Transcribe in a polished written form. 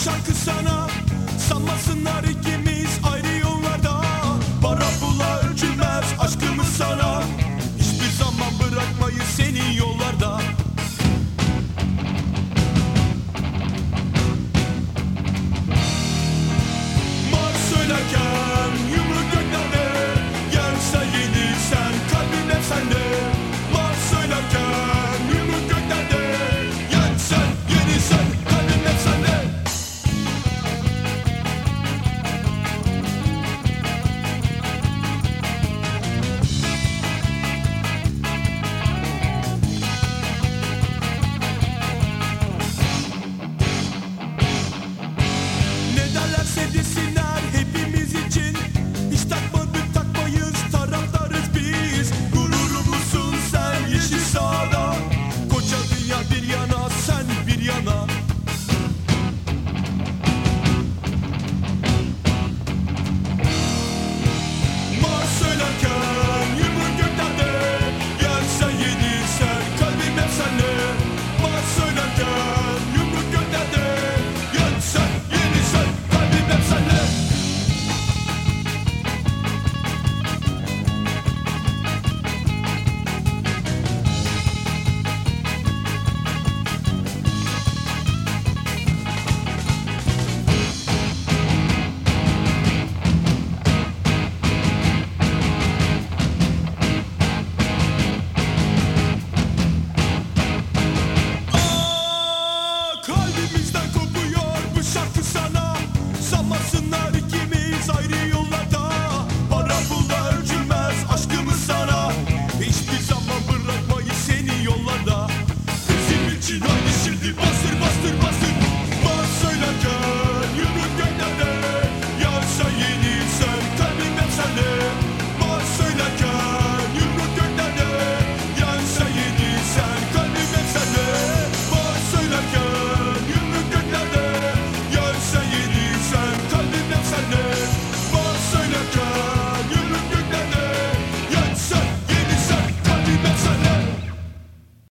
şarkı sana. Sanmasınlar ikimiz ayrı yollarda. Para pula ölçülmez aşkımız sana. Hiçbir zaman bırakmayız seni yollarda. Mar söylerken yumruk göklerde, gelse yenilsen kalbim hep sende. Mar söylerken yumruk göklerde, yensen yenilsen kalbim hep sende. Ne derlerse desinler hepimiz için. Hiç takmadık takmayız, taraftarız biz. Gururumuzsun sen yeşil sahada. Koca dünya bir yana, sen bir yana. Mar söylerken yumruk göklerde, yensen yenilsen kalbim hep sende. Mar söylerken yumruk göklerde, yensen yenilsen kalbim hep sende. Kalbimizden kopuyor bu şarkı sana. Sanmasınlar ikimiz ayrı yollarda. Para pulla ölçülmez aşkımız sana. Hiçbir zaman bırakmayız seni yollarda. Bizim için haydi şimdi bas